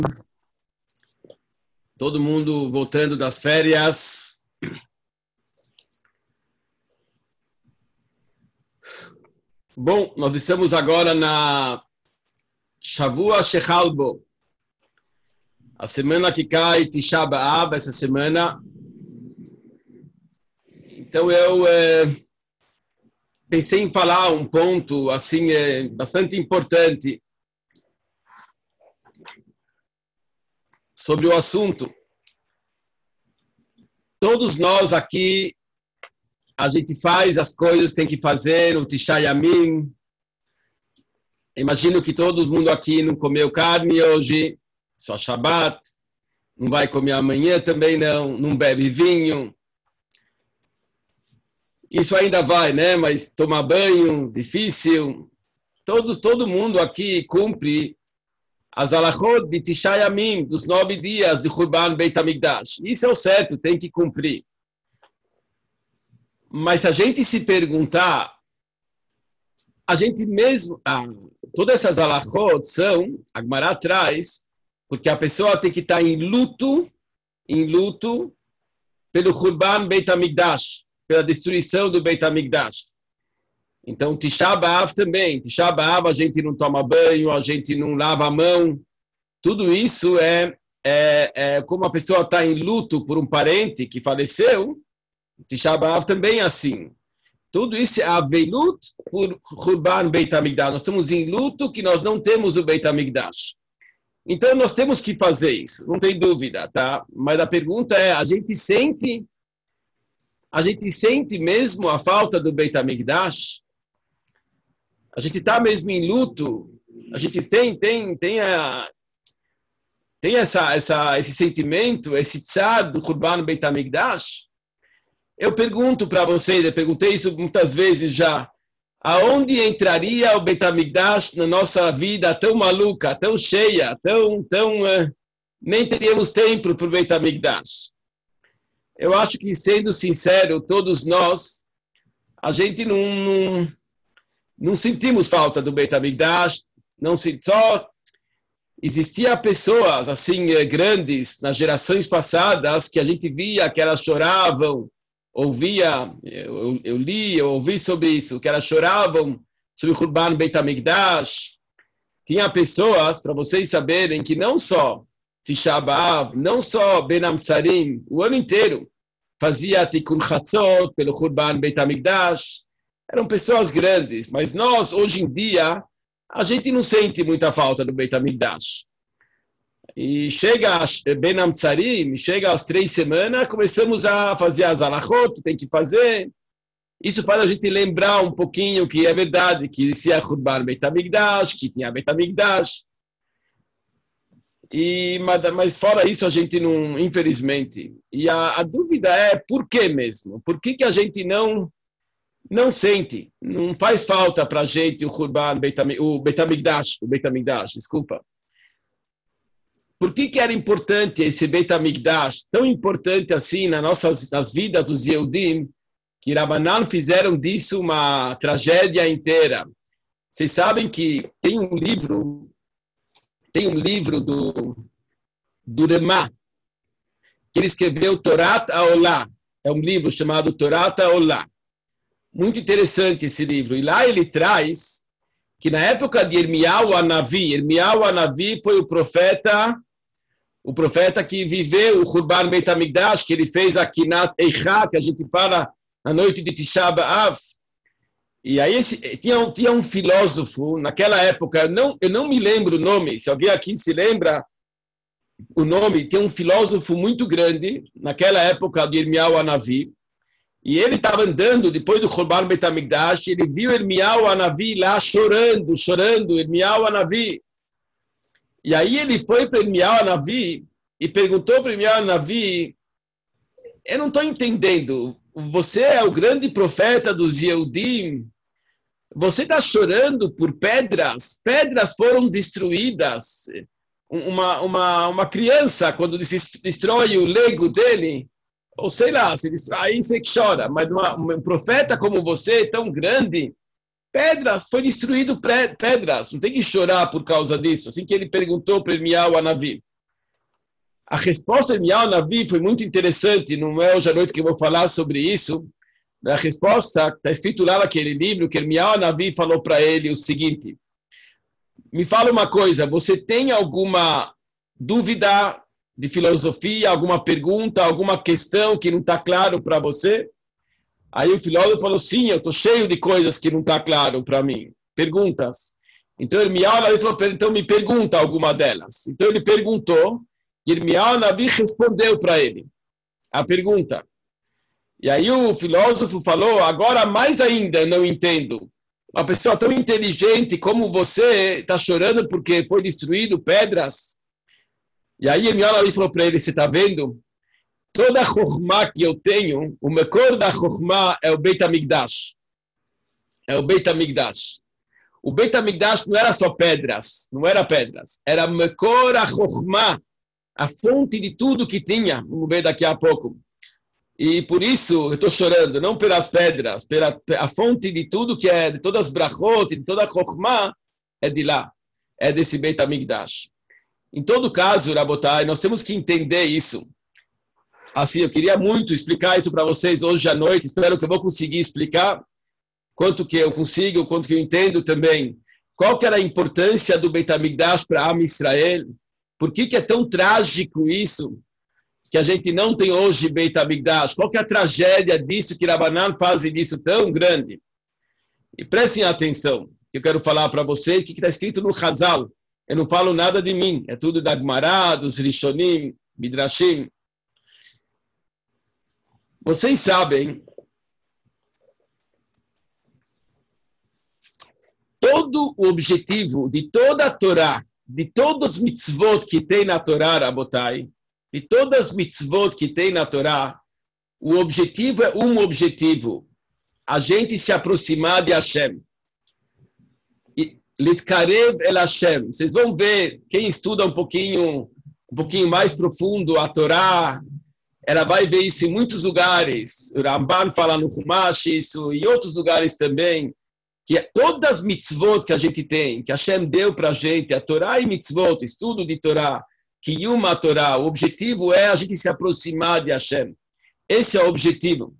Todo mundo voltando das férias. Bom, nós estamos agora na Shavua Shechalbo, a semana que cai Tisha B'Av, essa semana. Então eu pensei em falar um ponto assim bastante importante sobre o assunto. Todos nós aqui, a gente faz as coisas que tem que fazer, o Tisha Yamim. Imagino que todo mundo aqui não comeu carne hoje, só Shabbat. Não vai comer amanhã também não bebe vinho. Isso ainda vai, né? Mas tomar banho, difícil. Todo mundo aqui cumpre as alachot de Tisha Yamim, dos 9 dias de Churban Beit HaMikdash. Isso é o certo, tem que cumprir. Mas se a gente se perguntar, a gente mesmo... todas essas alachot são, a Gemara traz, porque a pessoa tem que estar em luto pelo Churban Beit HaMikdash, pela destruição do Beit HaMikdash. Então, Tisha B'Av também. Tisha B'Av, a gente não toma banho, a gente não lava a mão. Tudo isso é como a pessoa está em luto por um parente que faleceu. Tisha B'Av também é assim. Tudo isso é Aveilut por Churban Beit HaMikdash. Nós estamos em luto que nós não temos o Beit HaMikdash. Então, nós temos que fazer isso, não tem dúvida, tá? Mas a pergunta é, a gente sente mesmo a falta do Beit HaMikdash? A gente está mesmo em luto? A gente tem esse sentimento, esse tzad do Churban Beit HaMikdash? Eu pergunto para vocês, eu perguntei isso muitas vezes já, aonde entraria o Beit HaMikdash na nossa vida tão maluca, tão cheia, nem teríamos tempo para o Beit HaMikdash? Eu acho que, sendo sincero, todos nós, a gente não sentimos falta do Beit HaMikdash, só existia pessoas assim grandes nas gerações passadas que a gente via que elas choravam, eu ouvi sobre isso, que elas choravam sobre o Churban Beit HaMikdash. Tinha pessoas, para vocês saberem, que não só Tisha B'Av, não só Ben Hamtzarim, o ano inteiro fazia Tikkun Chatzot pelo Churban Beit HaMikdash. Eram pessoas grandes, mas nós, hoje em dia, a gente não sente muita falta do Beit HaMikdash. E chega Ben Hamtzarim, chega às 3 semanas, começamos a fazer as alachot, tem que fazer. Isso faz a gente lembrar um pouquinho que é verdade, que existia Churban Beit HaMikdash, que tinha Beit HaMikdash. Mas fora isso, a gente não, infelizmente. E a dúvida é por que mesmo? Por que a gente não sente? Não faz falta para a gente o Churban o Beit HaMikdash, desculpa. Por que era importante esse Beit HaMikdash, tão importante assim nas vidas dos Yehudim, que Rabbanan fizeram disso uma tragédia inteira? Vocês sabem que tem um livro do Remá, que ele escreveu Torat HaOlah. É um livro chamado Torat HaOlah. Muito interessante esse livro. E lá ele traz que na época de Irmiyahu Hanavi foi o profeta que viveu o Churban Beit HaMikdash, que ele fez a Kinat Eichá, que a gente fala na noite de Tisha B'Av. E aí tinha um filósofo, naquela época, eu não me lembro o nome, se alguém aqui se lembra o nome, tem um filósofo muito grande, naquela época de Irmiyahu Hanavi, e ele estava andando, depois do Churban Beit HaMikdash, ele viu Irmiyahu Hanavi lá chorando, Irmiyahu Hanavi. E aí ele foi para Irmiyahu Hanavi e perguntou para Irmiyahu Hanavi, eu não estou entendendo, você é o grande profeta dos Yehudim, você está chorando por pedras foram destruídas. Uma criança, quando destrói o Lego dele, ou sei lá, se destrói, aí você chora, mas um profeta como você, tão grande, foi destruído pedras, não tem que chorar por causa disso. Assim que ele perguntou para Irmiyahu Hanavi. A resposta de Irmiyahu Navi foi muito interessante, não é hoje à noite que eu vou falar sobre isso. A resposta está escrito lá naquele livro que Irmiyahu Navi falou para ele o seguinte: me fala uma coisa, você tem alguma dúvida de filosofia, alguma pergunta, alguma questão que não está claro para você? Aí o filósofo falou, sim, eu estou cheio de coisas que não está claro para mim. Perguntas. Então Irmiyahu Navi falou, então me pergunta alguma delas. Então ele perguntou, e Irmiyahu Navi respondeu para ele a pergunta. E aí o filósofo falou, agora mais ainda não entendo. Uma pessoa tão inteligente como você está chorando porque foi destruído pedras. E aí Irmiyahu Navi falou para ele, você está vendo? Toda a chokhmah que eu tenho, o mekor da chokhmah é o Beit HaMikdash. É o Beit HaMikdash. O Beit HaMikdash não era só pedras, não era pedras. Era mekor a chokhmah, a fonte de tudo que tinha. Vamos ver daqui a pouco. E por isso eu estou chorando, não pelas pedras, pela a fonte de tudo que é, de todas as brachot, de toda a chokhmah, é de lá. É desse Beit HaMikdash. Em todo caso, Rabotai, nós temos que entender isso. Assim, eu queria muito explicar isso para vocês hoje à noite. Espero que eu vou conseguir explicar quanto que eu consigo, quanto que eu entendo também. Qual que era a importância do Beit HaMikdash para Am Israel? Por que é tão trágico isso? Que a gente não tem hoje Beit HaMikdash? Qual que é a tragédia disso, que Rabbanan faz disso tão grande? E prestem atenção, que eu quero falar para vocês, o que está escrito no Chazal. Eu não falo nada de mim, é tudo da Gemara, dos Rishonim, Midrashim. Vocês sabem, todo o objetivo de toda a Torá, de todos os mitzvot que tem na Torá, Rabotai, de todas as mitzvot que tem na Torá, o objetivo é um objetivo, a gente se aproximar de Hashem. Litkarev el Hashem. Vocês vão ver, quem estuda um pouquinho mais profundo a Torá, ela vai ver isso em muitos lugares. O Ramban fala no Chumash isso, e outros lugares também, que todas as mitzvot que a gente tem, que Hashem deu para a gente, a Torá e mitzvot, estudo de Torá, que uma Torá, o objetivo é a gente se aproximar de Hashem. Esse é o objetivo.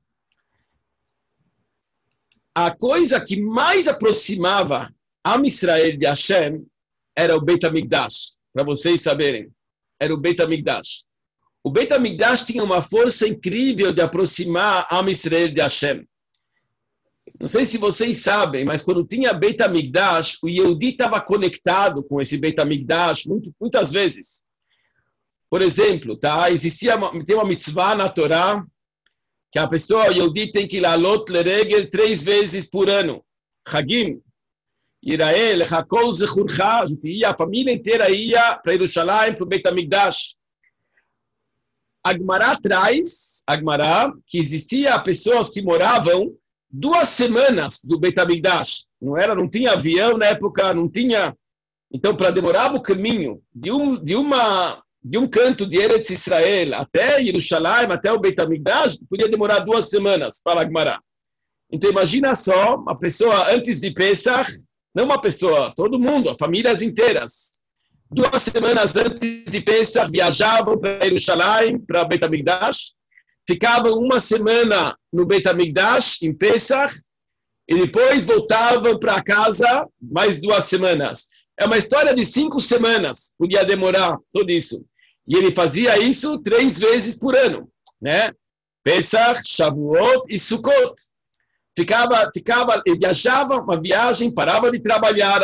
A coisa que mais aproximava Am Israel de Hashem era o Beit HaMikdash, para vocês saberem. Era o Beit HaMikdash. O Beit HaMikdash tinha uma força incrível de aproximar Am Israel de Hashem. Não sei se vocês sabem, mas quando tinha Beit HaMikdash, o Yehudi estava conectado com esse Beit HaMikdash muitas vezes. Por exemplo, tem uma mitzvah na Torá que a pessoa, o Yehudi, tem que ir lalot leregel 3 vezes por ano. Hagim. Irael, Hakol Zechurcha, a família inteira ia para Jerusalém, para o Beit HaMikdash. A Gemara traz, que existia pessoas que moravam 2 semanas do Beit HaMikdash. Não tinha avião na época, não tinha. Então, para demorar o caminho de um canto de Eretz Israel até Jerusalém, até o Beit HaMikdash, podia demorar 2 semanas, fala a Gemara. Então, imagina só, uma pessoa antes de Pesach, não uma pessoa, todo mundo, famílias inteiras. 2 semanas antes de Pesach, viajavam para Jerusalém, para Beit HaMikdash, ficavam 1 semana no Beit HaMikdash, em Pesach, e depois voltavam para casa mais 2 semanas. É uma história de 5 semanas, podia demorar tudo isso. E ele fazia isso 3 vezes por ano, né? Pesach, Shavuot e Sukkot. Ele viajava uma viagem, parava de trabalhar,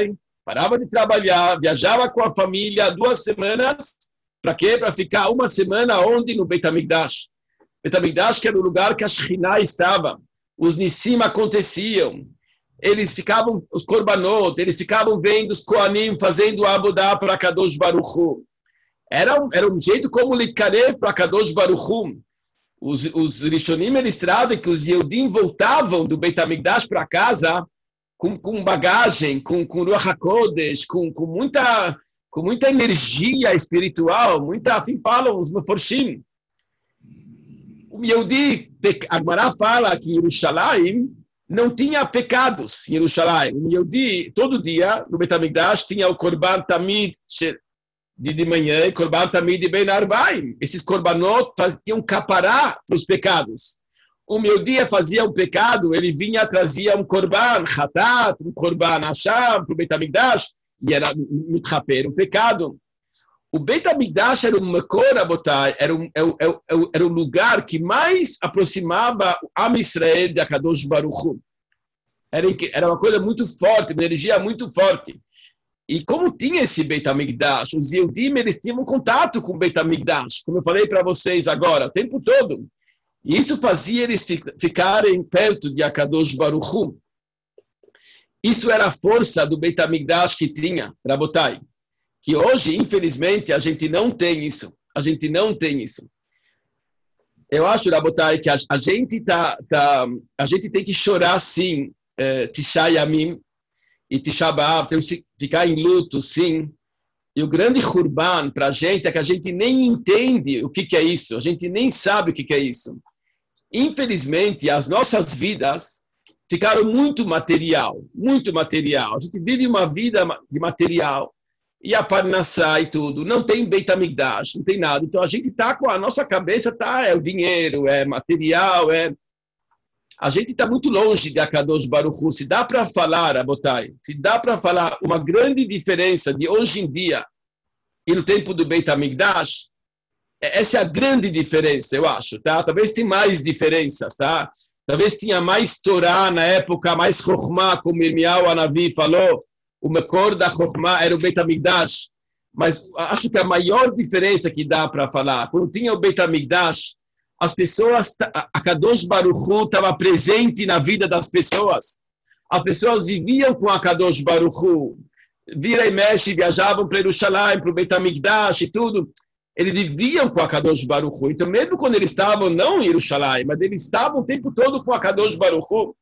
viajava com a família 2 semanas, para quê? Para ficar 1 semana onde? No Beit HaMikdash. Beit HaMikdash, que era o lugar que a Shekhinah estava, os Nissim aconteciam, eles ficavam, os Korbanot, eles ficavam vendo os Kohanim fazendo Abodá para Kadosh Baruch Hu. Era um jeito como Litkarev para Kadosh Baruch Hu. Os Rishonim eles trazem que os Yehudim voltavam do Beit HaMikdash para casa com bagagem, com Ruach HaKodesh, com muita energia espiritual, assim falam os Meforshim. O Yehudi, a Gemara fala que Jerusalém não tinha pecados em Jerusalém. O Yehudi, todo dia, no Beit HaMikdash, tinha o Korban Tamid de manhã e Korban Tamid Ben Arbaim. Esses Korbanot tinham capará para os pecados. O meu dia fazia um pecado, ele vinha, trazia um Korban Hatat, um Korban Hashem para o Beit HaMikdash, e era mitchaper, um pecado. O Beit HaMikdash era um Makor, era o lugar que mais aproximava o Am Israel de Akadosh Baruch Hu. Era uma coisa muito forte, uma energia muito forte. E como tinha esse Beit HaMikdash, os Yehudim, eles tinham contato com o Beit HaMikdash, como eu falei para vocês agora, o tempo todo. E isso fazia eles ficarem perto de Akadosh Baruch Hu. Isso era a força do Beit HaMikdash que tinha, Rabotai. Que hoje, infelizmente, a gente não tem isso. A gente não tem isso. Eu acho, Rabotai, que a gente tem que chorar, sim, Tisha Yamim e Tisha B'Av, temos que ficar em luto, sim. E o grande Hurban para a gente é que a gente nem entende o que é isso. A gente nem sabe o que é isso. Infelizmente, as nossas vidas ficaram muito material, muito material. A gente vive uma vida de material. E a Parnassá e tudo, não tem Beit HaMikdash, não tem nada. Então a gente está com a nossa cabeça, é o dinheiro, é material, a gente está muito longe de Akadosh Baruch Hu. Se dá para falar, Abotai, se dá para falar uma grande diferença de hoje em dia e no tempo do Beit HaMikdash, essa é a grande diferença, eu acho, tá? Talvez tenha mais diferenças, tá? Talvez tinha mais Torá na época, mais Chokhmah, como Irmiyahu Hanavi falou. O Makor da Chokhmah era o Beit HaMikdash, mas acho que a maior diferença que dá para falar, quando tinha o Beit HaMikdash, as pessoas, a Kadosh Baruch Hu estava presente na vida das pessoas. As pessoas viviam com a Kadosh Baruch Hu. Vira e mexe, viajavam para Jerusalém, para o Beit HaMikdash e tudo. Eles viviam com a Kadosh Baruch Hu. Então, mesmo quando eles estavam, não em Jerusalém, mas eles estavam o tempo todo com a Kadosh Baruch Hu.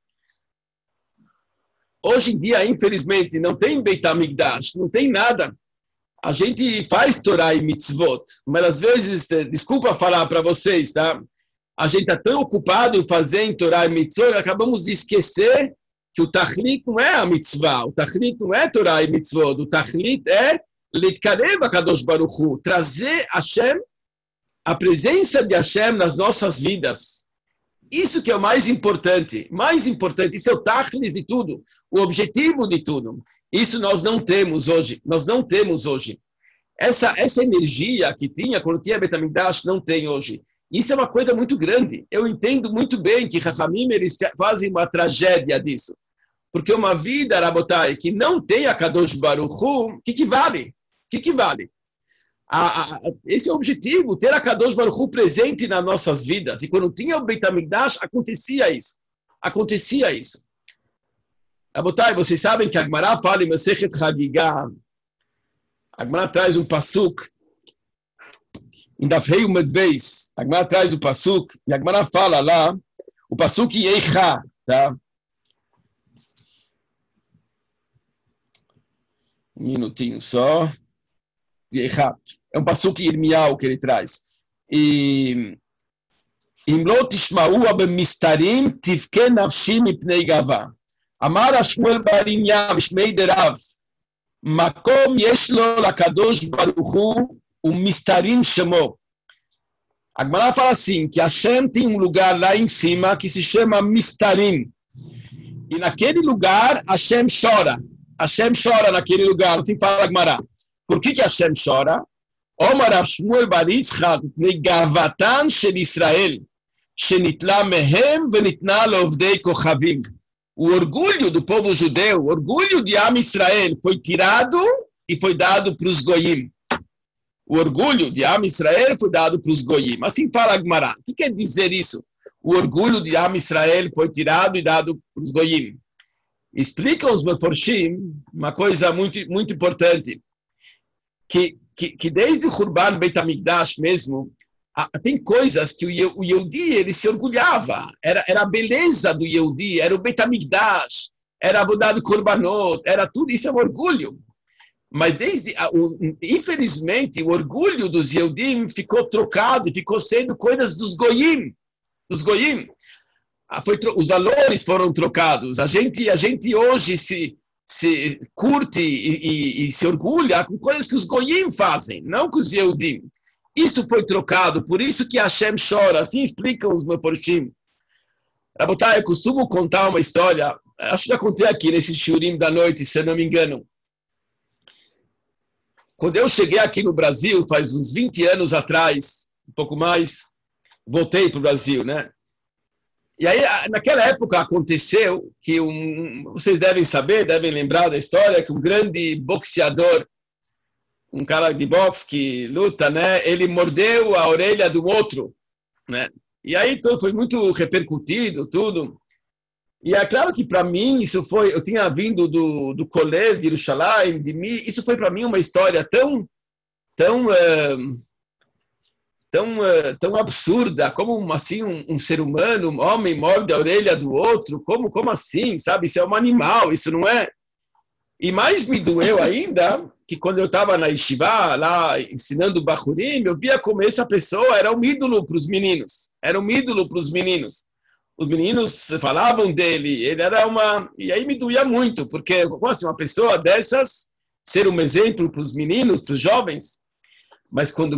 Hoje em dia, infelizmente, não tem Beit HaMikdash, não tem nada. A gente faz Torá e Mitzvot, mas às vezes, desculpa falar para vocês, tá? A gente está tão ocupado em fazer em Torá e Mitzvot, acabamos de esquecer que o Tachlit não é a Mitzvah, o Tachlit não é Torá e Mitzvot, o Tachlit é Litkarev HaKadosh Baruch Hu, trazer Hashem, a presença de Hashem nas nossas vidas. Isso que é o mais importante, isso é o tachlis de tudo, o objetivo de tudo. Isso nós não temos hoje, Essa energia que tinha quando tinha Beit HaMikdash não tem hoje. Isso é uma coisa muito grande. Eu entendo muito bem que Chachamim, eles fazem uma tragédia disso. Porque uma vida, Rabotai, que não tem a Kadosh Baruch Hu, o que vale? O que vale? Esse é o objetivo, ter a Kadosh Baruch Hu presente nas nossas vidas. E quando tinha o Beit HaMikdash, acontecia isso. Rabotai, vocês sabem que a Gemara fala em Masechet Hagigah. A Gemara traz um pasuk, em Dafrei Umedbeis. A Gemara traz o pasuk, e a Gemara fala lá, o pasuk em Eicha, tá? Um minutinho só. É um pasuk Irmiyahu que ele traz. E Im lo tishma'u b'mistarim tivke nafshi mipnei gava. Amar Shmuel bar Inyam shmei derav. Makom yesh lo lakadosh baruch hu u'mistarim shemo. A Gemara fala assim, que Hashem tem um lugar lá em cima que se chama Mistarim. E naquele lugar Hashem chora. Hashem chora naquele lugar. Assim fala a Gemara. Por que Hashem chora? Omar Shmuel bar Yitzchak negavatan shel Israel, shenitla mehem venitna leovdei kochavim. O orgulho do povo judeu, o orgulho de Am Israel foi tirado e foi dado para os goyim. O orgulho de Am Israel foi dado para os goyim. Assim fala a Gemara. O que quer dizer isso? O orgulho de Am Israel foi tirado e dado para os goyim. Explica os Meforshim uma coisa muito, muito importante. Que desde o Hurban Beit HaMikdash mesmo, tem coisas que o Yehudi, ele se orgulhava. Era a beleza do Yehudi, era o Beit HaMikdash, era a avodah do Korbanot, era tudo, isso é um orgulho. Mas infelizmente, o orgulho dos Yehudim ficou trocado, ficou sendo coisas dos Goyim. Os Goyim. Os valores foram trocados. A gente hoje se curte e se orgulha com coisas que os goyim fazem, não que os Yehudim. Isso foi trocado, por isso que Hashem chora, assim explicam os meforshim. Rabotai, eu costumo contar uma história, acho que já contei aqui nesse shiurim da noite, se eu não me engano. Quando eu cheguei aqui no Brasil, faz uns 20 anos atrás, um pouco mais, voltei para o Brasil, né? E aí, naquela época, aconteceu que, vocês devem saber, devem lembrar da história, que um grande boxeador, um cara de boxe que luta, né? Ele mordeu a orelha do outro, né? E aí tudo foi muito repercutido, tudo. E é claro que para mim isso foi, eu tinha vindo do colégio de Yerushalayim, de mim, isso foi para mim uma história tão absurda, como assim um ser humano, um homem morde a orelha do outro, como assim, sabe? Isso é um animal, isso não é. E mais me doeu ainda que quando eu estava na Yeshiva, lá ensinando Bachurim, eu via como essa pessoa era um ídolo para os meninos. Era um ídolo para os meninos. Os meninos falavam dele, ele era uma... E aí me doía muito, porque como assim, uma pessoa dessas ser um exemplo para os meninos, para os jovens. Mas quando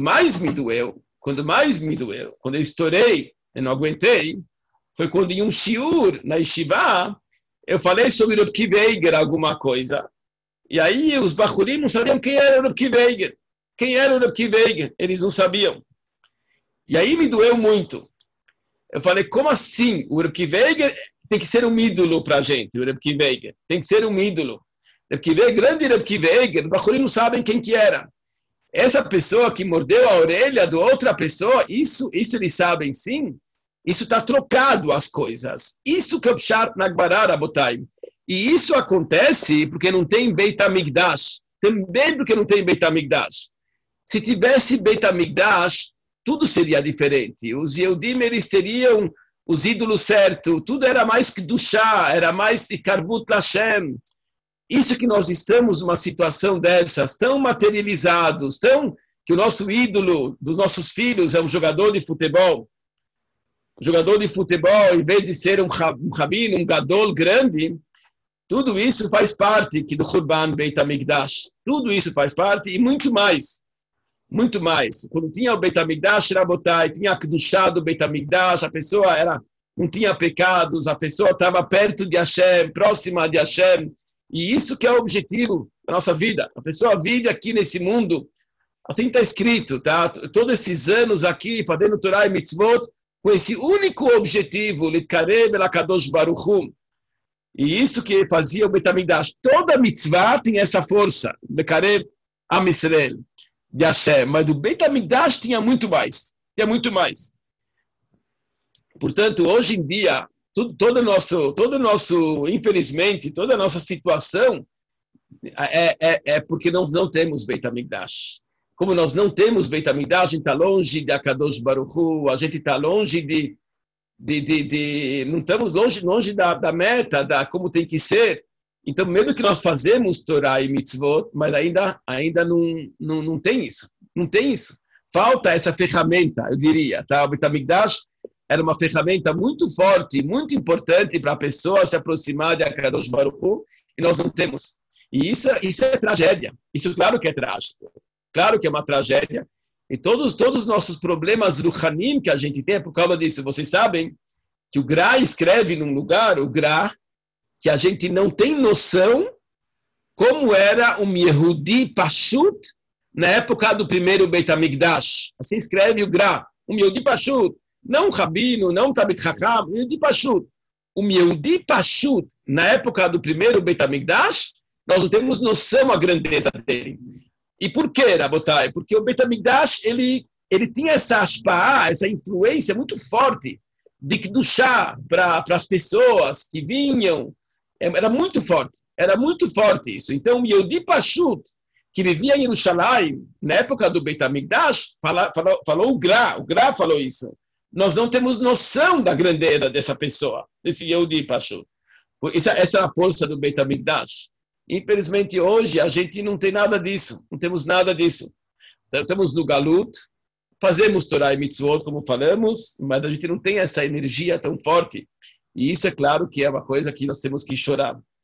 eu estourei, eu não aguentei, foi quando em um shiur na Yeshiva, eu falei sobre o Reb Kiva Eiger, alguma coisa. E aí os Bachurim não sabiam quem era o Reb Kiva Eiger. Quem era o Reb Kiva Eiger? Eles não sabiam. E aí me doeu muito. Eu falei, como assim? O Reb Kiva Eiger tem que ser um ídolo para a gente, o Reb Kiva Eiger. Tem que ser um ídolo. Reb Kiva Eiger, grande Reb Kiva Eiger, os Bachurim não sabem quem que era. Essa pessoa que mordeu a orelha de outra pessoa, isso eles sabem sim. Isso está trocado as coisas. Isso que é o Pshat na Gemara, Rabotai. E isso acontece porque não tem Beit HaMikdash. Também porque não tem Beit HaMikdash. Se tivesse Beit HaMikdash, tudo seria diferente. Os Yehudim, eles teriam os ídolos certos. Tudo era mais que Kedushá, era mais de Karvut Lashem. Isso que nós estamos numa situação dessas, tão materializados, tão que o nosso ídolo dos nossos filhos é um jogador de futebol. Um jogador de futebol, em vez de ser um rabino, um gadol grande, tudo isso faz parte do Churban Beit HaMikdash. Tudo isso faz parte e muito mais. Muito mais. Quando tinha o Beit HaMikdash, Rabotai, tinha a Kedushá do Beit HaMikdash, a pessoa não tinha pecados, a pessoa estava perto de Hashem, próxima de Hashem. E isso que é o objetivo da nossa vida. A pessoa vive aqui nesse mundo, assim está escrito, tá? Todos esses anos aqui, fazendo Torah e Mitzvot, com esse único objetivo, Litkarev el HaKadosh Baruch Hu. E isso que fazia o Beit HaMikdash. Toda mitzvah tem essa força, Litkarev Am Yisrael, de Hashem. Mas o Beit HaMikdash tinha muito mais. Tinha muito mais. Portanto, hoje em dia, todo nosso, infelizmente, toda a nossa situação é porque não temos Beit HaMikdash. Como nós não temos Beit HaMikdash, a gente está longe de Akadosh Baruch Hu, a gente está longe não estamos longe da meta, como tem que ser. Então, mesmo que nós fazemos Torah e Mitzvot, mas ainda não tem isso. Não tem isso. Falta essa ferramenta, eu diria. Tá? O Beit HaMikdash era uma ferramenta muito forte, muito importante para a pessoa se aproximar de Akadosh Baruch Hu, e nós não temos. E isso é tragédia. Isso, claro que é trágico. Claro que é uma tragédia. E todos os nossos problemas ruhanim que a gente tem é por causa disso. Vocês sabem que o Gra escreve num lugar, o Gra, que a gente não tem noção como era um Yehudi Pashut na época do primeiro Beit HaMikdash. Assim escreve o Gra. Um Yehudi Pashut. Não um rabino, não um Talmid Chacham, um Yehudi Pashut. Um Yehudi Pashut na época do primeiro Beit HaMikdash, nós não temos noção da grandeza dele. E por quê, Rabotai? Porque o Beit HaMikdash, ele tinha essa ashpa'ah, essa influência muito forte de Kedushá para as pessoas que vinham. Era muito forte isso. Então, o Yehudi Pashut, que vivia em Yerushalayim, na época do Beit HaMikdash, falou o Gra falou isso. Nós não temos noção da grandeza dessa pessoa, desse Yehudi Pashut. Essa é a força do Beit HaMikdash. Infelizmente, hoje, a gente não tem nada disso. Não temos nada disso. Então, estamos no Galut, fazemos Torah e Mitzvot, como falamos, mas a gente não tem essa energia tão forte. E isso, é claro, que é uma coisa que nós temos que chorar.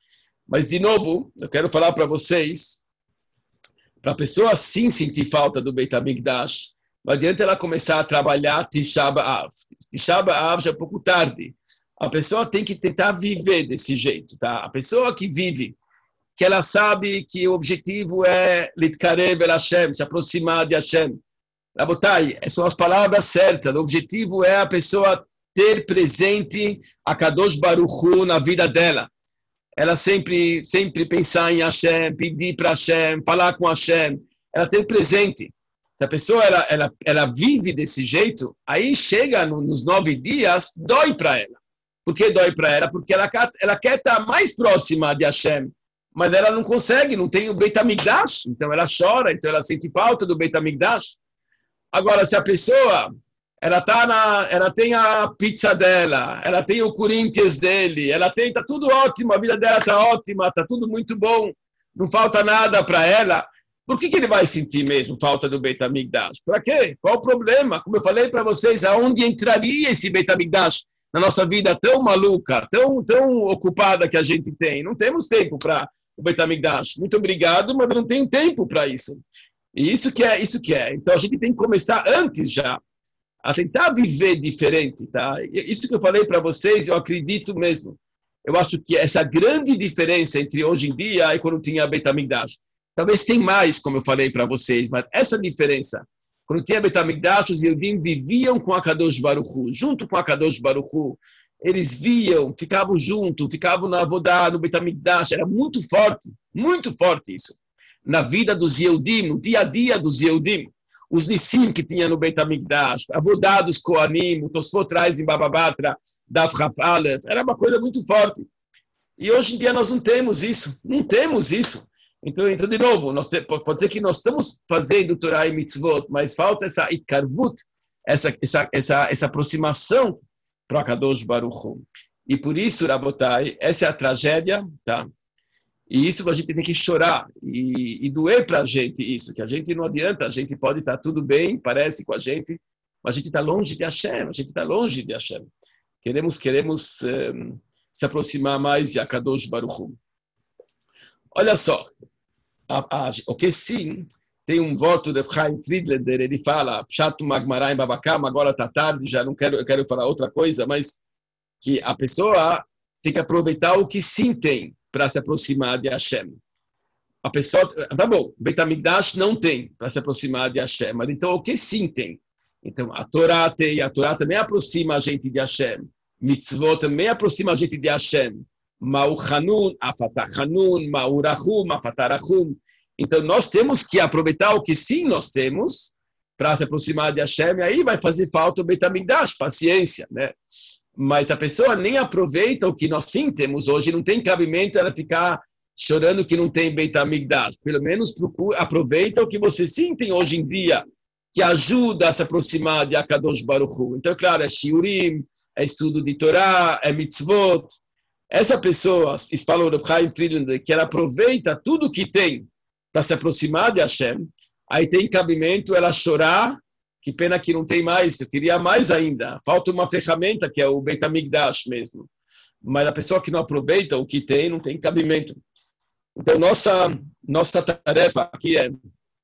Mas, de novo, eu quero falar para vocês, para a pessoa sim sentir falta do Beit HaMikdash, não adianta ela começar a trabalhar Tisha B'Av. Tisha B'Av já é um pouco tarde. A pessoa tem que tentar viver desse jeito, tá? A pessoa que vive, que ela sabe que o objetivo é Litkarev El Hashem, se aproximar de Hashem. Rabotai, essas são as palavras certas. O objetivo é a pessoa ter presente a Kadosh Baruch Hu na vida dela. Ela sempre pensar em Hashem, pedir para Hashem, falar com Hashem. Ela ter presente. Se a pessoa ela vive desse jeito, aí chega nos 9 dias, dói para ela. Por que dói para ela? Porque ela quer estar mais próxima de Hashem, mas ela não consegue, não tem o Beit HaMikdash, então ela chora, então ela sente falta do Beit HaMikdash. Agora, se a pessoa ela tem a pizza dela, ela tem o Corinthians dele, tá tudo ótimo, a vida dela tá ótima, tá tudo muito bom, não falta nada para ela. Por que ele vai sentir mesmo falta do Beit HaMikdash? Para quê? Qual o problema? Como eu falei para vocês, aonde entraria esse Beit HaMikdash na nossa vida tão maluca, tão ocupada que a gente tem? Não temos tempo para o Beit HaMikdash. Muito obrigado, mas não tenho tempo para isso. E isso que é. Então a gente tem que começar antes já a tentar viver diferente, tá? Isso que eu falei para vocês, eu acredito mesmo. Eu acho que essa grande diferença entre hoje em dia e quando tinha Beit HaMikdash. Talvez tem mais, como eu falei para vocês, mas essa diferença, quando tinha Beit HaMikdash, os Yehudim viviam com a Kadosh Baruch Hu, junto com a Kadosh Baruch Hu. Eles viam, ficavam juntos, ficavam na Avodá, no Beit HaMikdash. Era muito forte isso. Na vida dos Yehudim, no dia a dia dos Yehudim. Os Nissim que tinha no Beit HaMikdash, a Avodá dos Kohanim, o Tosfot traz em Baba Batra, Daf Chaf Aleph, era uma coisa muito forte. E hoje em dia nós não temos isso. Então, de novo, pode ser que nós estamos fazendo Torah e Mitzvot, mas falta essa Itkarvut, essa aproximação para Kadosh Baruch Hu. E por isso, Rabotai, essa é a tragédia, tá? E isso a gente tem que chorar e doer para a gente isso, que a gente não adianta, a gente pode estar tudo bem, parece com a gente, mas a gente está longe de Hashem, Queremos se aproximar mais de Kadosh Baruch Hu. Olha só, o que sim, tem um voto de Chaim Friedlander, ele fala, Pshat Magmará em Babakama, agora está tarde, já não eu quero falar outra coisa, mas que a pessoa tem que aproveitar o que sim tem para se aproximar de Hashem. A pessoa, tá bom, Beit HaMikdash não tem para se aproximar de Hashem, mas então o que sim tem? Então a Torá também aproxima a gente de Hashem, Mitzvot também aproxima a gente de Hashem, Ma'u Hanun, Afatah Hanun, Ma'u Rahum, Afatah Rahum. Então, nós temos que aproveitar o que sim nós temos para se aproximar de Hashem, e aí vai fazer falta o Beit HaMikdash, paciência, né? Mas a pessoa nem aproveita o que nós sim temos hoje, não tem cabimento ela ficar chorando que não tem Beit HaMikdash. Pelo menos aproveita o que você sim tem hoje em dia, que ajuda a se aproximar de Akadosh Baruch Hu. Então, claro, é shiurim, é estudo de Torá, é mitzvot. Essa pessoa, falou do Chaim Friedlander, que ela aproveita tudo que tem para se aproximar de Hashem, aí tem cabimento ela chorar, que pena que não tem mais, eu queria mais ainda. Falta uma ferramenta que é o Beit HaMikdash mesmo. Mas a pessoa que não aproveita o que tem, não tem cabimento. Então, nossa tarefa aqui é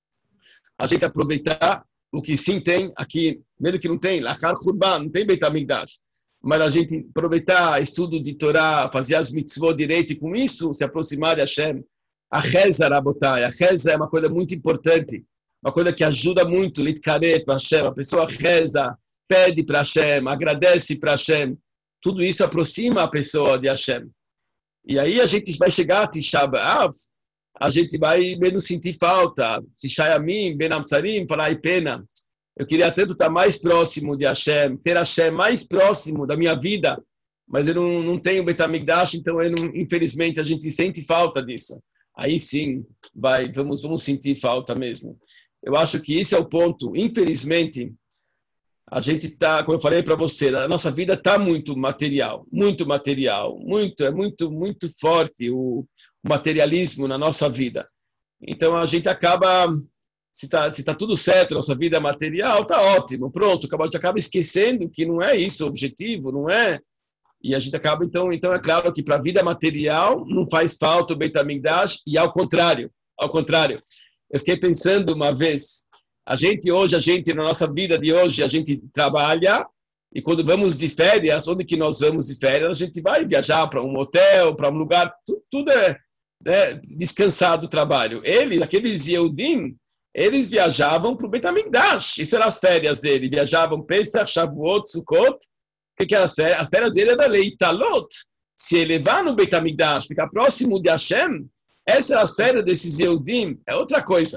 a gente aproveitar o que sim tem aqui, mesmo que não tem, Lachar Churban, não tem Beit HaMikdash. Mas a gente aproveitar estudo de Torá, fazer as mitzvot direito e com isso se aproximar de Hashem. A reza, Rabotai, a reza é uma coisa muito importante, uma coisa que ajuda muito, Litkaret para Hashem, a pessoa reza, pede para Hashem, agradece para Hashem, tudo isso aproxima a pessoa de Hashem. E aí a gente vai chegar a Tisha B'Av, a gente vai menos sentir falta, Tisha Yamim, Ben Amtzarim, falar, ai pena, eu queria tanto estar mais próximo de Hashem, ter Hashem mais próximo da minha vida, mas eu não tenho Beit HaMikdash, então infelizmente a gente sente falta disso. Aí sim, vamos sentir falta mesmo. Eu acho que esse é o ponto. Infelizmente, a gente está, como eu falei para você, a nossa vida está muito material, é muito forte o materialismo na nossa vida. Então a gente acaba, se tá tudo certo, nossa vida é material, tá ótimo, pronto, a gente acaba esquecendo que não é isso o objetivo, não é E a gente acaba, então é claro que para a vida material não faz falta o Beit HaMikdash, e ao contrário. Eu fiquei pensando uma vez, a gente, na nossa vida de hoje, a gente trabalha, e quando vamos de férias, onde que nós vamos de férias? A gente vai viajar para um hotel, para um lugar, tudo é descansar do trabalho. Aqueles Yehudim, eles viajavam para o Beit HaMikdash, isso eram as férias dele, viajavam Pesach, Shavuot, Sukkot. O que era as férias? A férias dele era Leitalot, se elevar no Beit HaMikdash, ficar próximo de Hashem. Essas eram as férias desses Yehudim, é outra coisa.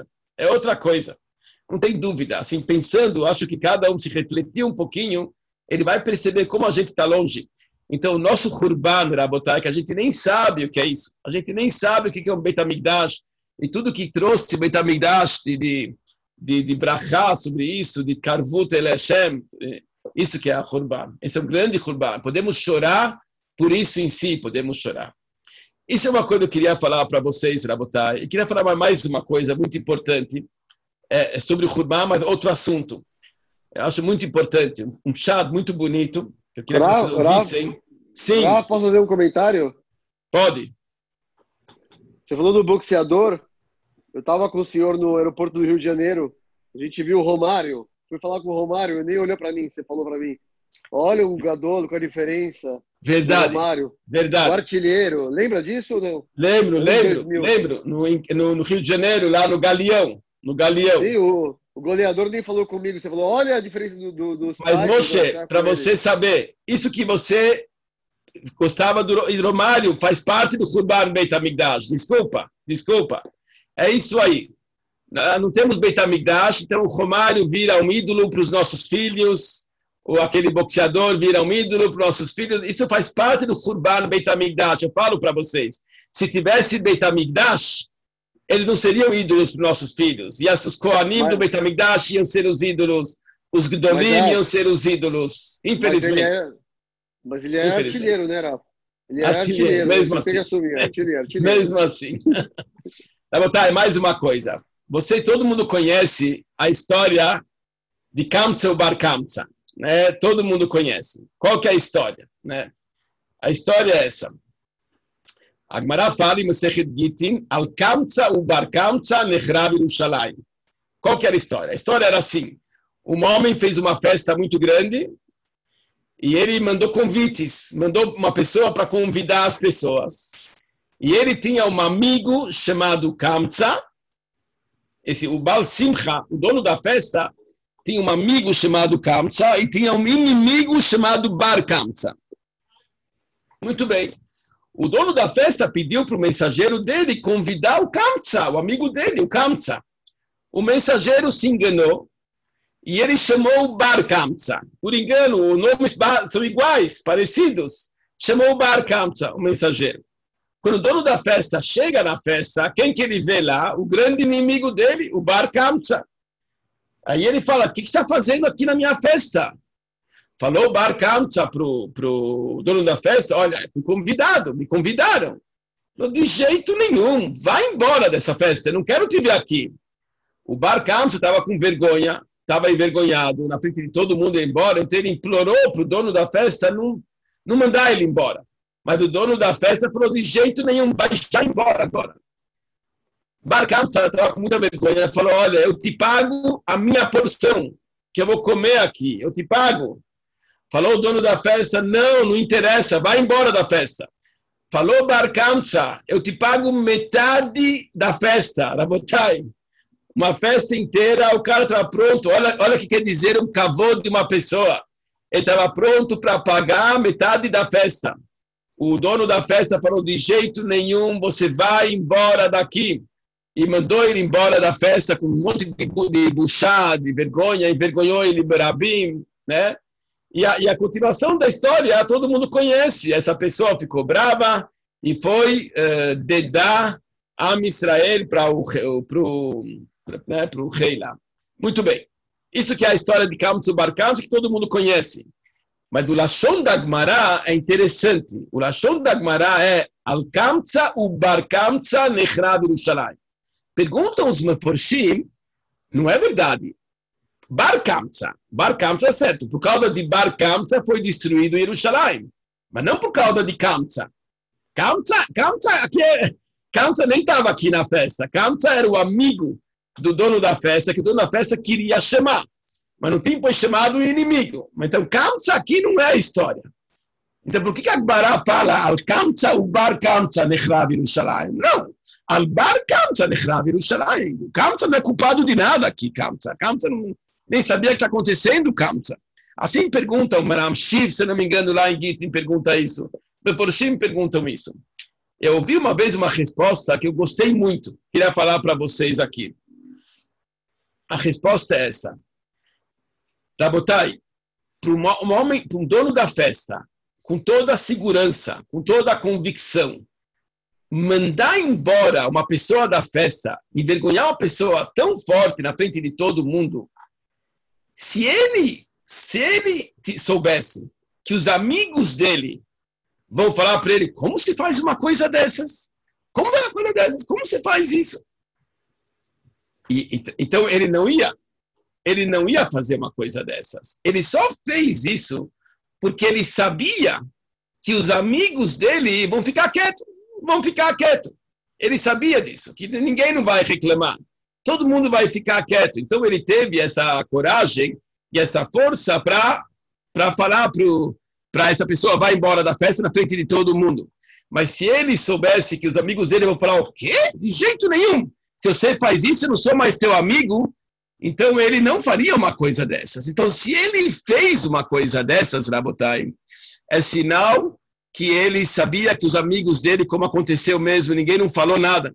Não tem dúvida. Assim, pensando, acho que cada um se refletir um pouquinho, ele vai perceber como a gente está longe. Então, o nosso Hurban, Rabotai, que a gente nem sabe o que é isso. A gente nem sabe o que é um Beit HaMikdash. E tudo que trouxe o Beit HaMikdash de brachá sobre isso, de Karvut El Hashem, isso que é a Hurban. Esse é um grande Hurban. Podemos chorar por isso em si, podemos chorar. Isso é uma coisa que eu queria falar para vocês, Rabotai. E queria falar mais uma coisa muito importante sobre o Hurban, mas outro assunto. Eu acho muito importante. Um chá muito bonito. Eu queria que vocês ouvissem. Sim. Posso fazer um comentário? Pode. Você falou do boxeador. Eu estava com o senhor no aeroporto do Rio de Janeiro. A gente viu o Romário. Fui falar com o Romário, nem olhou para mim. Você falou para mim. Olha o Gadol com a diferença. Verdade. Romário. Verdade. O artilheiro. Lembra disso ou não? Lembro. No Rio de Janeiro, lá no Galeão. Sim, o goleador nem falou comigo. Você falou, olha a diferença dos Mas, Moshe, para você saber, isso que você gostava do Romário faz parte do Hurban Beit HaMikdash. Desculpa. É isso aí. Não temos Beit HaMikdash, então o Romário vira um ídolo para os nossos filhos, ou aquele boxeador vira um ídolo para os nossos filhos. Isso faz parte do Hurban Beit HaMikdash. Eu falo para vocês, se tivesse Beit HaMikdash, eles não seriam ídolos para os nossos filhos. E os Kohanim do Beit HaMikdash iam ser os ídolos, os Gdolim iam ser os ídolos, infelizmente. Mas ele é artilheiro, né, Rafa? Ele é artilheiro, mesmo assim. Artilheiro. Mesmo assim. Mais uma coisa. Todo mundo conhece a história de Kamtza ou Bar Kamtza, né? Todo mundo conhece. Qual que é a história, né? A história é essa. A Gemara fala em Masechet Gittin, Al Kamtza u Bar Kamtza nechrab Yerushalayim. Qual que era a história? A história era assim. Um homem fez uma festa muito grande e ele mandou convites, mandou uma pessoa para convidar as pessoas. E ele tinha um amigo chamado Kamtza, o Baal Simcha, o dono da festa, tinha um amigo chamado Kamtza e tinha um inimigo chamado Bar Kamtza. Muito bem. O dono da festa pediu para o mensageiro dele convidar o Kamtza, o amigo dele, o Kamtza. O mensageiro se enganou e ele chamou o Bar Kamtza. Por engano, os nomes são iguais, parecidos. Chamou o Bar Kamtza, o mensageiro. Quando o dono da festa chega na festa, quem que ele vê lá? O grande inimigo dele, o Bar Kamtza. Aí ele fala, o que você está fazendo aqui na minha festa? Falou o Bar Kamtza para o dono da festa, olha, fui convidado, me convidaram. Falou, de jeito nenhum, vai embora dessa festa, eu não quero te ver aqui. O Bar Kamtza estava com vergonha, estava envergonhado, na frente de todo mundo ir embora, então ele implorou para o dono da festa não mandar ele embora. Mas o dono da festa falou, de jeito nenhum, vai já embora agora. Bar Kamtza estava com muita vergonha, falou, olha, eu te pago a minha porção, que eu vou comer aqui, eu te pago. Falou o dono da festa, não interessa, vai embora da festa. Falou Bar Kamtza, eu te pago metade da festa, Rabotai. Uma festa inteira, o cara estava pronto, olha o que quer dizer um kavod de uma pessoa. Ele estava pronto para pagar metade da festa. O dono da festa falou, de jeito nenhum, você vai embora daqui. E mandou ele embora da festa com um monte de buchá, de vergonha, envergonhou ele, Berabim, né? E a continuação da história, todo mundo conhece. Essa pessoa ficou brava e foi dedar Am Israel para o rei lá. Muito bem. Isso que é a história de Kamtza Bar Kamtza, que todo mundo conhece. Mas do Lashon da Gemara é interessante. O Lashon da Gemara é Al Kamtza u Bar Kamtza nechrab Yerushalayim. Perguntam os Meforshim, não é verdade. Bar Kamtza é certo. Por causa de Bar Kamtza foi destruído Jerusalém. Mas não por causa de Kamsa. Kamsa nem estava aqui na festa. Kamsa era o amigo do dono da festa, que o dono da festa queria chamar. Mas no tempo foi chamado inimigo. Então, Kamsa aqui não é a história. Então, por que a Gemara fala Al-Kamsa, o Bar Kamsa, Nechrav Yerushalayim? Não. Al-Bar Kamsa, Nechrav Yerushalayim. O Kamsa não é culpado de nada aqui, Kamsa. Kamsa nem sabia o que está acontecendo, Kamsa. Assim perguntam, Maram Shiv, se não me engano, lá em Gittin pergunta isso. Meforshim perguntam isso. Eu ouvi uma vez uma resposta que eu gostei muito. Queria falar para vocês aqui. A resposta é essa. Rabotai, para um dono da festa, com toda a segurança, com toda a convicção, mandar embora uma pessoa da festa, envergonhar uma pessoa tão forte na frente de todo mundo, se ele soubesse que os amigos dele vão falar para ele, como se faz uma coisa dessas? Como é uma coisa dessas? Como se faz isso? Então ele não ia fazer uma coisa dessas. Ele só fez isso porque ele sabia que os amigos dele vão ficar quietos. Ele sabia disso, que ninguém não vai reclamar. Todo mundo vai ficar quieto. Então ele teve essa coragem e essa força para falar para essa pessoa, vai embora da festa na frente de todo mundo. Mas se ele soubesse que os amigos dele vão falar, o quê? De jeito nenhum. Se você faz isso, eu não sou mais teu amigo. Então, ele não faria uma coisa dessas. Então, se ele fez uma coisa dessas, Rabotai, é sinal que ele sabia que os amigos dele, como aconteceu mesmo, ninguém não falou nada.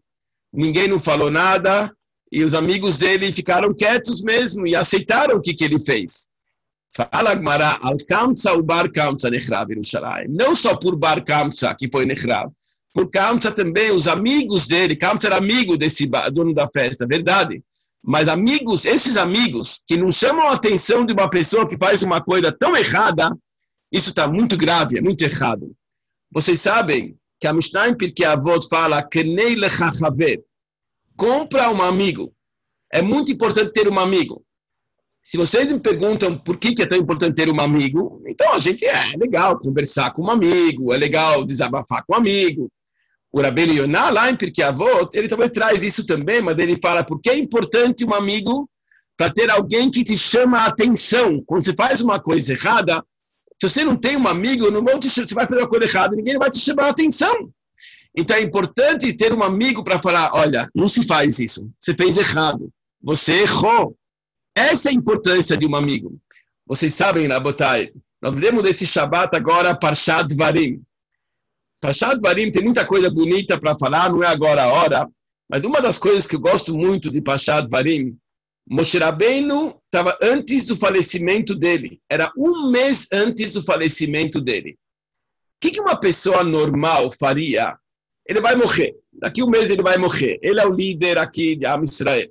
E os amigos dele ficaram quietos mesmo e aceitaram o que ele fez. Fala Gemara, Al-Kamsa, o Bar Kamsa, Nechrav Yerushalayim. Não só por Bar Kamsa, que foi Nechrav. Por Kamsa também, os amigos dele. Kamsa era amigo desse dono da festa, verdade. Mas esses amigos que não chamam a atenção de uma pessoa que faz uma coisa tão errada, isso está muito grave, é muito errado. Vocês sabem que a Mishnah em Pirkei Avot fala Kenei lecha chaver. Compra um amigo. É muito importante ter um amigo. Se vocês me perguntam por que é tão importante ter um amigo, então é legal conversar com um amigo, é legal desabafar com um amigo. O Rabbeinu Yonah, lá em Pirkei Avot, ele também traz isso também, mas ele fala por que é importante um amigo para ter alguém que te chama a atenção. Quando você faz uma coisa errada, se você não tem um amigo, você vai fazer uma coisa errada, ninguém vai te chamar a atenção. Então é importante ter um amigo para falar, olha, não se faz isso, você fez errado, você errou. Essa é a importância de um amigo. Vocês sabem, Rabotai, nós lemos desse Shabbat agora, Parshat Dvarim. Parshat Dvarim tem muita coisa bonita para falar, não é agora a hora, mas uma das coisas que eu gosto muito de Parshat Dvarim, Moshe Rabbeinu estava antes do falecimento dele, era um mês antes do falecimento dele. O que uma pessoa normal faria? Ele vai morrer, daqui um mês ele vai morrer, ele é o líder aqui de Am Israel.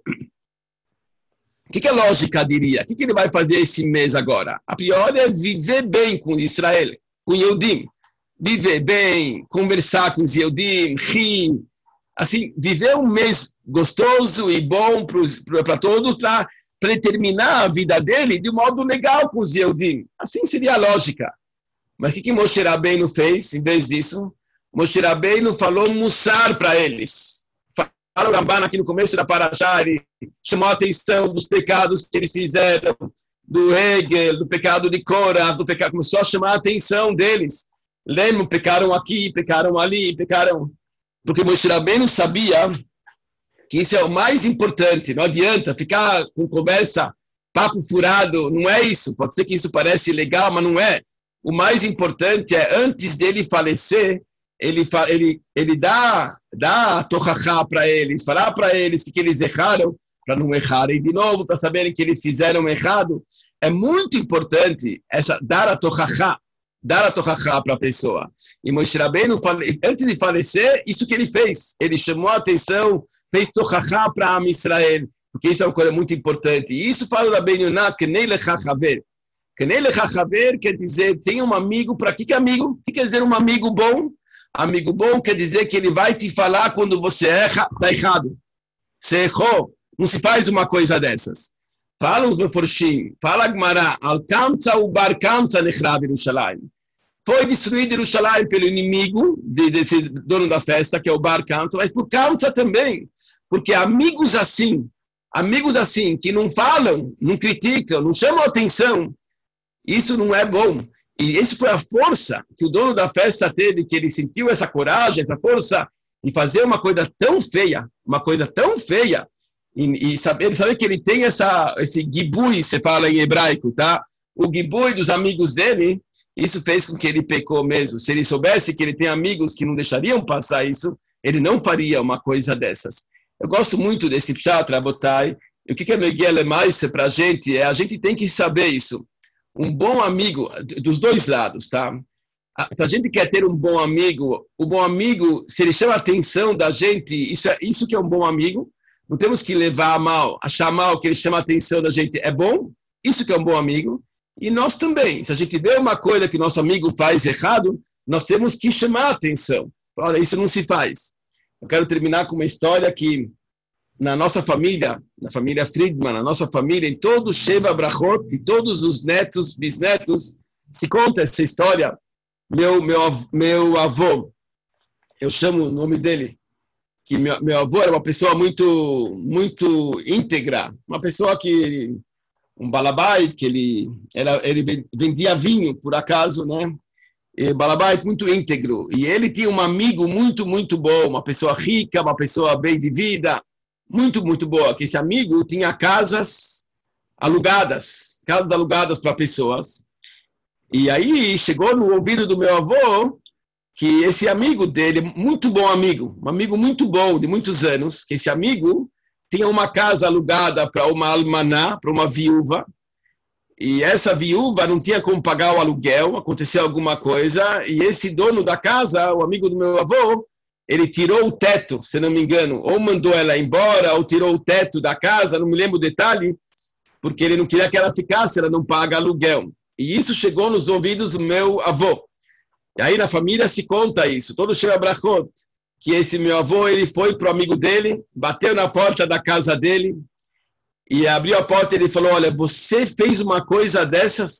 O que a lógica diria? O que ele vai fazer esse mês agora? A pior é viver bem com Israel, com Yehudim. Viver bem, conversar com os Yehudim, rir. Assim, viver um mês gostoso e bom para todos, para terminar a vida dele de um modo legal com os Yehudim. Assim seria a lógica. Mas o que Moshe Rabbeinu fez em vez disso? Moshe Rabbeinu falou mussar para eles. Fala o Ramban aqui no começo da Parashá, ele chamou a atenção dos pecados que eles fizeram, do Hegel, do pecado de Korah, do pecado, começou a chamar a atenção deles. Lembram, pecaram aqui, pecaram ali, pecaram... Porque Moshe Rabbeinu sabia que isso é o mais importante. Não adianta ficar com conversa, papo furado, não é isso. Pode ser que isso pareça legal, mas não é. O mais importante é, antes dele falecer, ele dá a tochachá para eles, falar para eles que eles erraram, para não errarem de novo, para saberem que eles fizeram errado. É muito importante dar a tochachá para a pessoa. E Moshe Rabbeinu, antes de falecer, isso que ele fez. Ele chamou a atenção, fez tochachá para Am Israel, porque isso é uma coisa muito importante. E isso fala o Rabbeinu Yonah, que nem lecha chaver. Que nem lecha chaver quer dizer, tem um amigo, para que é amigo? O que quer dizer um amigo bom? Amigo bom quer dizer que ele vai te falar quando você erra, está errado. Você errou, não se faz uma coisa dessas. Fala os Meforshim, fala Gemara, Al-Kamsa, o Bar Kamsa, Nechrav Yerushalayim. foi destruído Jerusalém pelo inimigo desse dono da festa, que é o Bar Kamsa, mas por Kamsa também, porque amigos assim, que não falam, não criticam, não chamam atenção, isso não é bom. E isso foi a força que o dono da festa teve, que ele sentiu essa coragem, essa força de fazer uma coisa tão feia, e saber que ele tem esse gibui, se fala em hebraico, tá? O gibui dos amigos dele, isso fez com que ele pecou mesmo. Se ele soubesse que ele tem amigos que não deixariam passar isso, ele não faria uma coisa dessas. Eu gosto muito desse pshat, Rabotai, e o que é Megillah mais para a gente tem que saber isso. Um bom amigo, dos dois lados, tá? Se a gente quer ter um bom amigo, o bom amigo, se ele chama a atenção da gente, isso que é um bom amigo, não temos que levar a mal, achar mal que ele chama a atenção da gente, é bom, isso que é um bom amigo, e nós também, se a gente vê uma coisa que nosso amigo faz errado, nós temos que chamar a atenção. Olha, isso não se faz. Eu quero terminar com uma história que, na nossa família, na família Friedman, na nossa família, em todos os Sheva Brachot, e todos os netos, bisnetos, se conta essa história. Meu avô, eu chamo o nome dele, que meu avô era uma pessoa muito íntegra, uma pessoa que, um balabait, que ele vendia vinho, por acaso, né? E balabait muito íntegro. E ele tinha um amigo muito bom, uma pessoa rica, uma pessoa bem de vida, muito boa, que esse amigo tinha casas alugadas para pessoas. E aí chegou no ouvido do meu avô que esse amigo dele, muito bom amigo, um amigo muito bom de muitos anos, que esse amigo tinha uma casa alugada para uma almaná, para uma viúva, e essa viúva não tinha como pagar o aluguel, aconteceu alguma coisa, e esse dono da casa, o amigo do meu avô, ele tirou o teto, se não me engano, ou mandou ela embora, ou tirou o teto da casa, não me lembro o detalhe, porque ele não queria que ela ficasse, ela não paga aluguel. E isso chegou nos ouvidos do meu avô. E aí na família se conta isso, todo Sheva Brachot, que esse meu avô, ele foi para o amigo dele, bateu na porta da casa dele, e abriu a porta e ele falou, olha, você fez uma coisa dessas,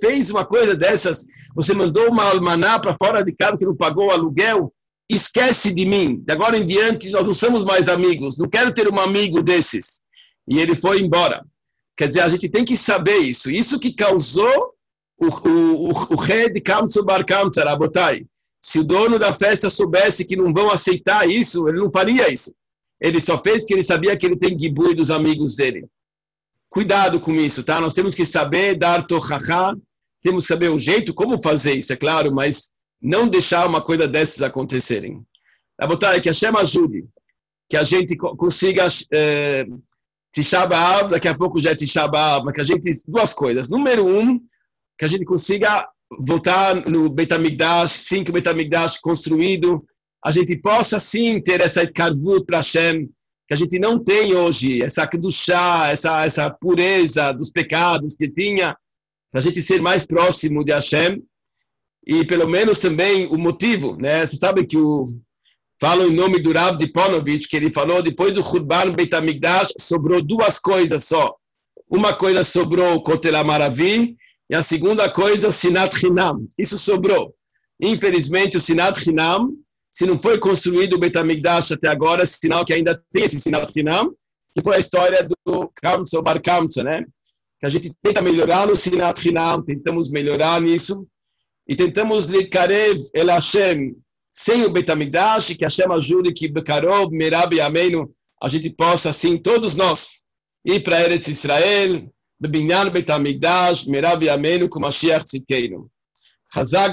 você mandou uma almaná para fora de casa que não pagou o aluguel, esquece de mim, de agora em diante nós não somos mais amigos, não quero ter um amigo desses. E ele foi embora. Quer dizer, a gente tem que saber isso que causou o rei de Kamsa Bar Kamsa, Rabotai. Se o dono da festa soubesse que não vão aceitar isso, ele não faria isso. Ele só fez porque ele sabia que ele tem gibui dos amigos dele. Cuidado com isso, tá? Nós temos que saber dar tochachá, temos que saber o jeito, como fazer isso, é claro, mas não deixar uma coisa dessas acontecerem. Rabotai, que Hashem ajude, que a gente consiga Tisha B'Av, daqui a pouco já é Tisha B'Av, mas que a gente, duas coisas. Número 1, que a gente consiga voltar no Beit HaMikdash, sim, que o Beit HaMikdash construído, a gente possa sim ter essa Karvut para Hashem, que a gente não tem hoje, essa Kedushá, essa pureza dos pecados que tinha, para a gente ser mais próximo de Hashem, e pelo menos também o motivo, né? Você sabe que falo em nome do Rav de Ponovitch, que ele falou, depois do Churban Beit HaMikdash, sobrou duas coisas só. Uma coisa sobrou o Kotel HaMaravi, e a segunda coisa, o Sinat Chinam. Isso sobrou. Infelizmente, o Sinat Chinam, se não foi construído o Beit HaMikdash até agora, é sinal que ainda tem esse Sinat Chinam, que foi a história do Kamsa Bar Kamsa, né? Que a gente tenta melhorar no Sinat Chinam, tentamos melhorar nisso, e tentamos Likarev El Hashem, sem o Beit HaMikdash, que Hashem ajude que Bekarov, Merab e Amenu, a gente possa, assim, todos nós, ir para Eretz Israel, בבניין בית המקדש, מירב ימינו כמשיח צדקנו. חזק